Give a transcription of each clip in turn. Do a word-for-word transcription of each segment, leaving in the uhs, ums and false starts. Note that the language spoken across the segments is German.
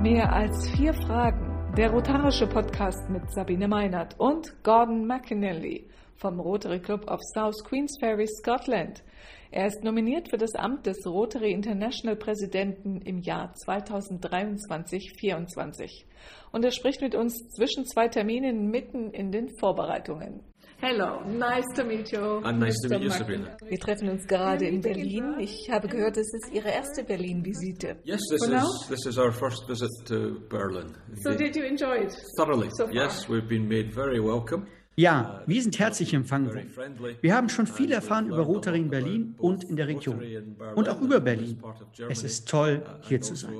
Mehr als vier Fragen. Der Rotarische Podcast mit Sabine Meinert und Gordon McInally vom Rotary Club of South Queensferry, Scotland. Er ist nominiert für das Amt des Rotary International Präsidenten im Jahr zweitausenddreiundzwanzig vierundzwanzig. Und er spricht mit uns zwischen zwei Terminen mitten in den Vorbereitungen. Hello, nice to meet you. And nice to meet you, Sabrina. Wir treffen uns gerade in Berlin. Ich habe gehört, es ist Ihre erste Berlin-Visite. Yes, this is this is our first visit to Berlin. So did you enjoy it? Thoroughly. So far? Yes, we've been made very welcome. Ja, wir sind herzlich empfangen worden. Wir haben schon viel erfahren über Rotary in Berlin und in der Region. Und auch über Berlin. Es ist toll, hier zu sein.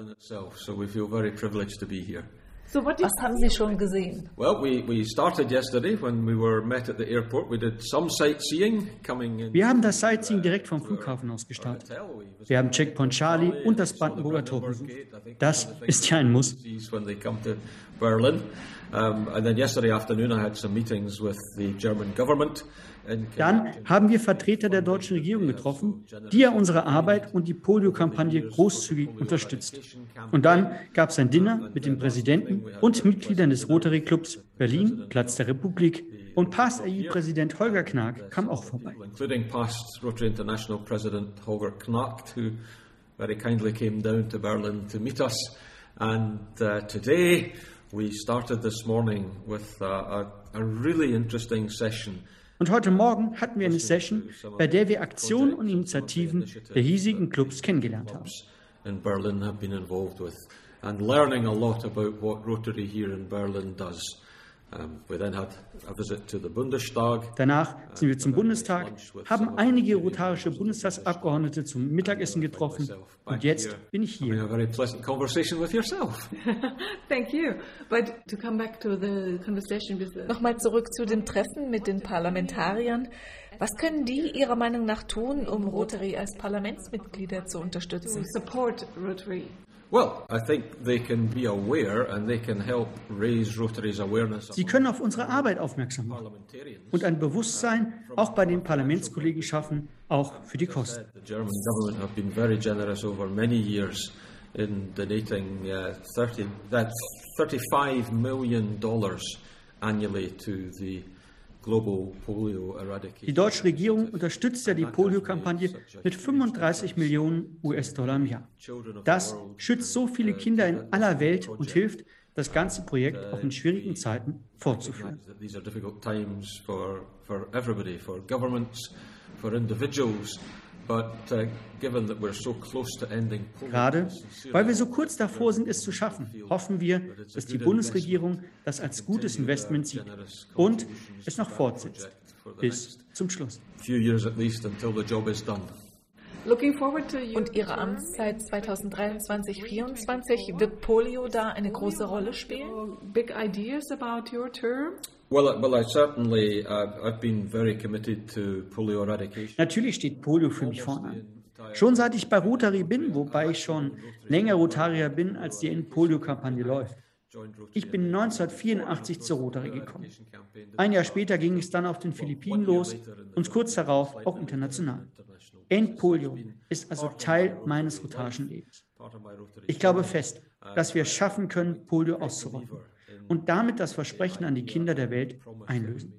Was haben Sie schon gesehen? Well, we, we started yesterday when we were met at the airport. We did some sightseeing coming in. Wir haben das Sightseeing direkt vom Flughafen aus gestartet. Wir haben Checkpoint Charlie und das Brandenburger Tor besucht. Das ist ja ein Muss. When they come to Berlin. Um, and then yesterday afternoon I had some meetings with the German government. Dann haben wir Vertreter der deutschen Regierung getroffen, die ja unsere Arbeit und die Polio-Kampagne großzügig unterstützt. Und dann gab es ein Dinner mit dem Präsidenten und Mitgliedern des Rotary Clubs Berlin, Platz der Republik, und Past A I-Präsident Holger Knaack kam auch vorbei. Including past Rotary International President Holger Knaack, who very kindly came down to Berlin to meet us. And uh, today we started this morning with uh, a, a really interesting session. Und heute Morgen hatten wir eine Session, bei der wir Aktionen und Initiativen der hiesigen Clubs kennengelernt haben. In Berlin have been involved with and learning a lot about what Rotary here in Berlin does. Um, we then had a visit to the Bundestag. Danach sind wir zum Bundestag, haben einige rotarische Bundestagsabgeordnete zum Mittagessen getroffen und jetzt bin ich hier. A very pleasant conversation with yourself. Thank you. But to come back to the conversation with the... Nochmal zurück zu dem Treffen mit den Parlamentariern. Was können die Ihrer Meinung nach tun, um Rotary als Parlamentsmitglieder zu unterstützen? Support Rotary. Well, I think they can be aware and they can help raise Rotary's awareness. Sie können auf unsere Arbeit aufmerksam machen und ein Bewusstsein auch bei den Parlamentskollegen schaffen, auch für die Kosten. The German government have been very generous over many years in donating uh, thirty, that's thirty-five million dollars annually to the global polio eradication. Die deutsche Regierung unterstützt ja die Polio-Kampagne mit fünfunddreißig Millionen US-Dollar im Jahr. Das schützt so viele Kinder in aller Welt und hilft, das ganze Projekt auch in schwierigen Zeiten fortzuführen. These are difficult times for for everybody, for governments, for individuals. But, uh, given that we're so close to ending polio, Gerade weil wir so kurz davor sind, es zu schaffen, hoffen wir, dass die Bundesregierung das als gutes Investment sieht und es noch fortsetzt, bis zum Schluss. few years at least until the job is done. Looking forward to you. Und Ihre Amtszeit zweitausenddreiundzwanzig vierundzwanzig, wird Polio da eine große Rolle spielen? Big ideas about your term? Well, uh, well, I certainly, uh, I've been very committed to polio eradication. Natürlich steht Polio für mich vorne an. Schon seit ich bei Rotary bin, wobei ich schon länger Rotarier bin, als die Polio-Kampagne läuft. Ich bin neunzehnhundertvierundachtzig zur Rotary gekommen. Ein Jahr später ging es dann auf den Philippinen los und kurz darauf auch international. Endpolio ist also Teil meines rotarischen Lebens. Ich glaube fest, dass wir es schaffen können, Polio auszurotten und damit das Versprechen an die Kinder der Welt einlösen.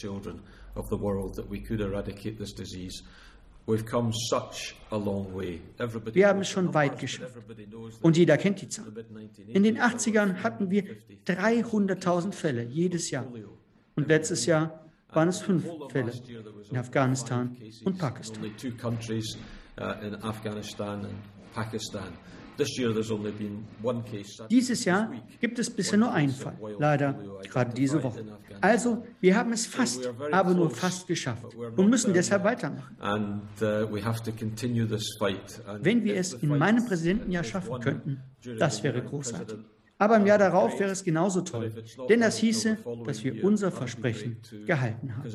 Wir haben es schon weit geschafft und jeder kennt die Zahl. In den achtzigern hatten wir dreihunderttausend Fälle jedes Jahr und letztes Jahr waren es fünf Fälle in Afghanistan und Pakistan. Dieses Jahr gibt es bisher nur einen Fall, leider gerade diese Woche. Also, wir haben es fast, aber nur fast geschafft und müssen deshalb weitermachen. Wenn wir es in meinem Präsidentenjahr schaffen könnten, das wäre großartig. Aber im Jahr darauf wäre es genauso toll, denn das hieße, dass wir unser Versprechen gehalten haben.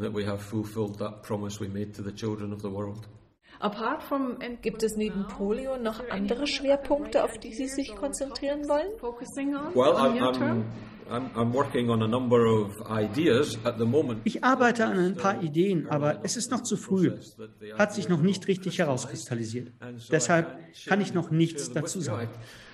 Apart from, gibt es neben Polio noch andere Schwerpunkte, auf die Sie sich konzentrieren wollen? Focusing on, Well, on I'm, your I'm, term? Ich arbeite an ein paar Ideen, aber es ist noch zu früh, hat sich noch nicht richtig herauskristallisiert. Deshalb kann ich noch nichts dazu sagen.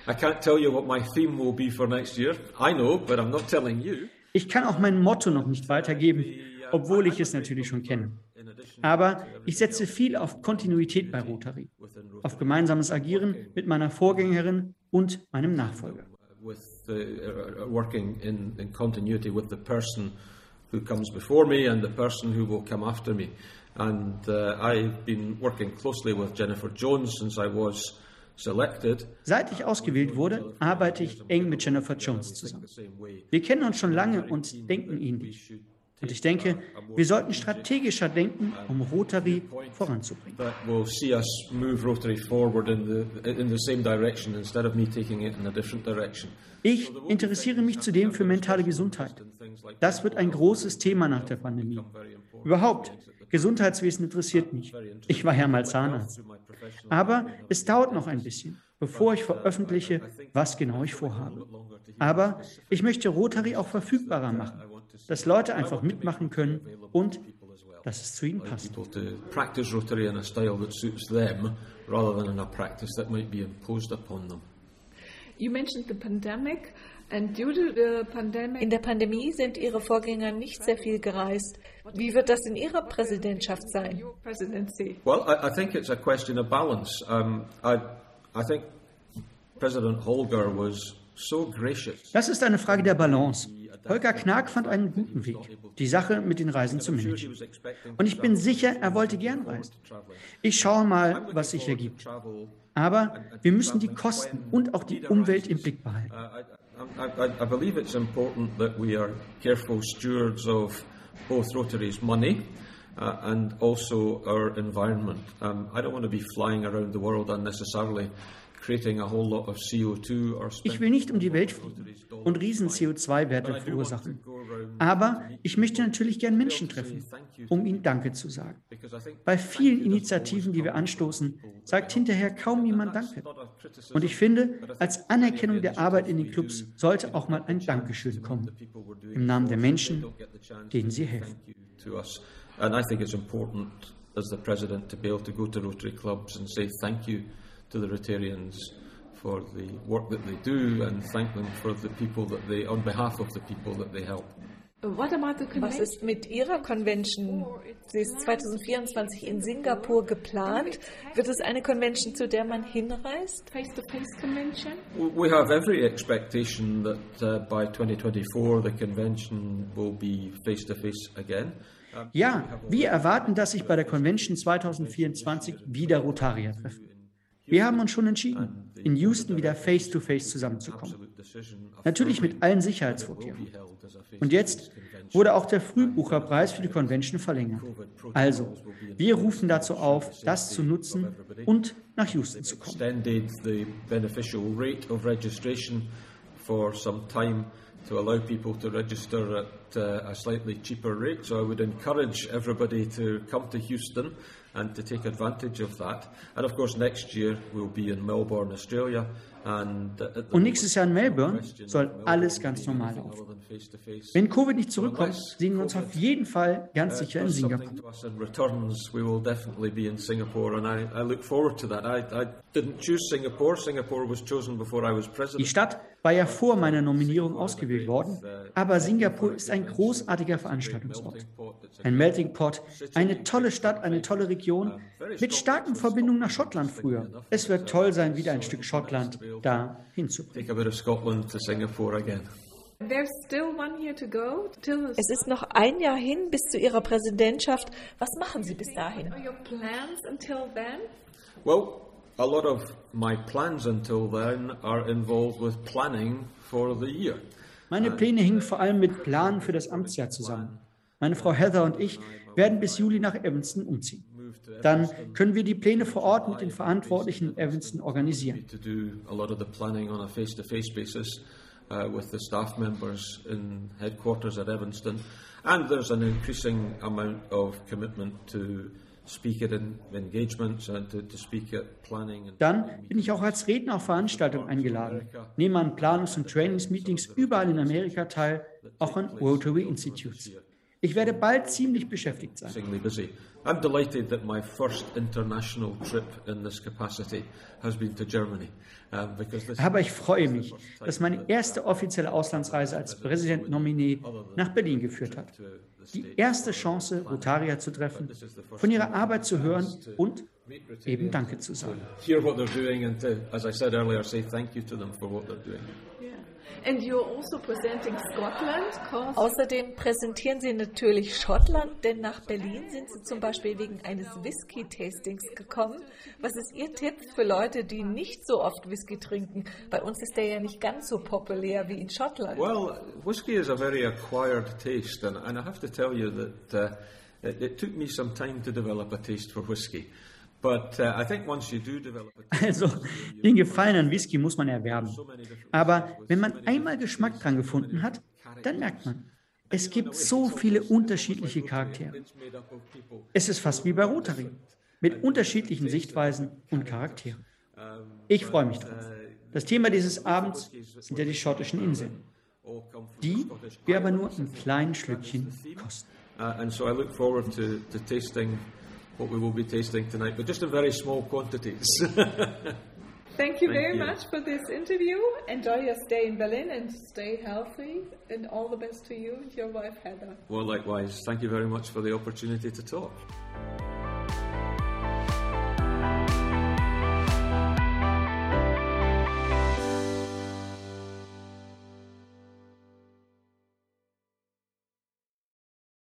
Ich kann auch mein Motto noch nicht weitergeben, obwohl ich es natürlich schon kenne. Aber ich setze viel auf Kontinuität bei Rotary, auf gemeinsames Agieren mit meiner Vorgängerin und meinem Nachfolger. With uh, working in, in continuity with the person who comes before me and the person who will come after me. And uh, I've been working closely with Jennifer Jones since I was selected. Seit ich ausgewählt wurde, arbeite ich eng mit Jennifer Jones zusammen. Wir kennen uns schon lange und denken ähnlich. Und ich denke, wir sollten strategischer denken, um Rotary voranzubringen. That will see us move Rotary forward in the in the same direction instead of me taking it in a different direction. Ich interessiere mich zudem für mentale Gesundheit. Das wird ein großes Thema nach der Pandemie. Überhaupt, Gesundheitswesen interessiert mich. Ich war ja mal Zahnarzt. Aber es dauert noch ein bisschen, bevor ich veröffentliche, was genau ich vorhabe. Aber ich möchte Rotary auch verfügbarer machen, dass Leute einfach mitmachen können und dass es zu ihnen passt. You mentioned the pandemic, and due to the pandemic, in der Pandemie sind Ihre Vorgänger nicht sehr viel gereist. Wie wird das in Ihrer Präsidentschaft sein? your presidency. Well, I, I think it's a question of balance. Um, I, I think President Holger was so gracious. Das ist eine Frage der Balance. Holger Knaack fand einen guten Weg, die Sache mit den Reisen zu managen. Und ich bin sicher, er wollte gern reisen. Ich schaue mal, was sich ergibt. Aber wir müssen die Kosten und auch die Umwelt im Blick behalten. I, I, I believe it's important that we are careful stewards of both Rotary's money uh, and also our environment. Um, I don't want to be flying around the world unnecessarily, creating a whole lot of C O two or Ich will nicht um die Welt fliegen und riesen C O zwei Werte verursachen. Aber ich möchte natürlich gern Menschen treffen, um ihnen Danke zu sagen. Bei vielen Initiativen, die wir anstoßen, sagt hinterher kaum jemand Danke. Und ich finde, als Anerkennung der Arbeit in den Clubs sollte auch mal ein Dankeschön kommen. Im Namen der Menschen, denen sie helfen. And I think it's important as the president to be able to go to Rotary clubs and say thank you to the Rotarians for the work that they do and thank them for the people that they, on behalf of the people that they help. What about the Was ist mit Ihrer Convention? Sie ist zwanzig vierundzwanzig in Singapur geplant. Wird es eine Convention, zu der man hinreist? face-to-face convention? We have every expectation that uh, by twenty twenty-four the convention will be face-to-face again. Ja, wir erwarten, dass sich bei der Convention zwanzig vierundzwanzig wieder Rotarier treffen. Wir haben uns schon entschieden, in Houston wieder face-to-face zusammenzukommen. Natürlich mit allen Sicherheitsvorkehrungen. Und jetzt wurde auch der Frühbucherpreis für die Convention verlängert. Also, wir rufen dazu auf, das zu nutzen und nach Houston zu kommen. To allow people to register at uh, a slightly cheaper rate. So I would encourage everybody to come to Houston and to take advantage of that. And of course next year we'll be in Melbourne, Australia. And Und nächstes Jahr in Melbourne soll alles ganz normal laufen. Wenn Covid nicht zurückkommt, sehen wir uns auf jeden Fall ganz sicher in Singapur. Die Stadt war ja vor meiner Nominierung ausgewählt worden, aber Singapur ist ein großartiger Veranstaltungsort. Ein Melting Pot, eine tolle Stadt, eine tolle Region, mit starken Verbindungen nach Schottland früher. Es wird toll sein, wieder ein Stück Schottland da hinzubringen. Es ist noch ein Jahr hin bis zu Ihrer Präsidentschaft. Was machen Sie bis dahin? Well, a lot of my plans until then are involved with planning for the year. Meine Pläne hingen vor allem mit Planen für das Amtsjahr zusammen. Meine Frau Heather und ich werden bis Juli nach Evanston umziehen. Dann können wir die Pläne vor Ort mit den Verantwortlichen in Evanston organisieren. Uh, with the staff members in headquarters at Evanston, and there's an increasing amount of commitment to Dann bin ich auch als Redner auf Veranstaltungen eingeladen, nehme an Planungs- und Trainingsmeetings überall in Amerika teil, auch an Rotary Institutes. Ich werde bald ziemlich beschäftigt sein. I'm delighted that my first international trip in this capacity has been to Germany. Um, because this Aber ich freue mich, dass meine erste offizielle Auslandsreise als Präsident-Nominee nach Berlin geführt hat. Die erste Chance, Rotarier zu treffen, von ihrer Arbeit zu hören und eben Danke zu sagen. Hear what they're doing and to, as I said earlier, say thank you to them for what they're doing. And you're also presenting Scotland. Außerdem präsentieren Sie natürlich Schottland, denn nach Berlin sind Sie zum Beispiel wegen eines Whisky-Tastings gekommen. Was ist Ihr Tipp für Leute, die nicht so oft Whisky trinken? Bei uns ist der ja nicht ganz so populär wie in Schottland. Well, whisky is a very acquired taste, and, and I have to tell you that uh, it, it took me some time to develop a taste for whisky. But, uh, I think once you do develop a Also, den Gefallen an Whisky muss man erwerben. Aber wenn man einmal Geschmack dran gefunden hat, dann merkt man, es gibt so viele unterschiedliche Charaktere. Es ist fast wie bei Rotary, mit unterschiedlichen Sichtweisen und Charakteren. Ich freue mich drauf. Das Thema dieses Abends sind ja die schottischen Inseln, die wir aber nur ein kleines Schlückchen kosten. Uh, and so I look forward to, to tasting what we will be tasting tonight, but just in very small quantities. Thank you Thank very you. much for this interview. Enjoy your stay in Berlin and stay healthy. And all the best to you and your wife, Heather. Well, likewise, thank you very much for the opportunity to talk.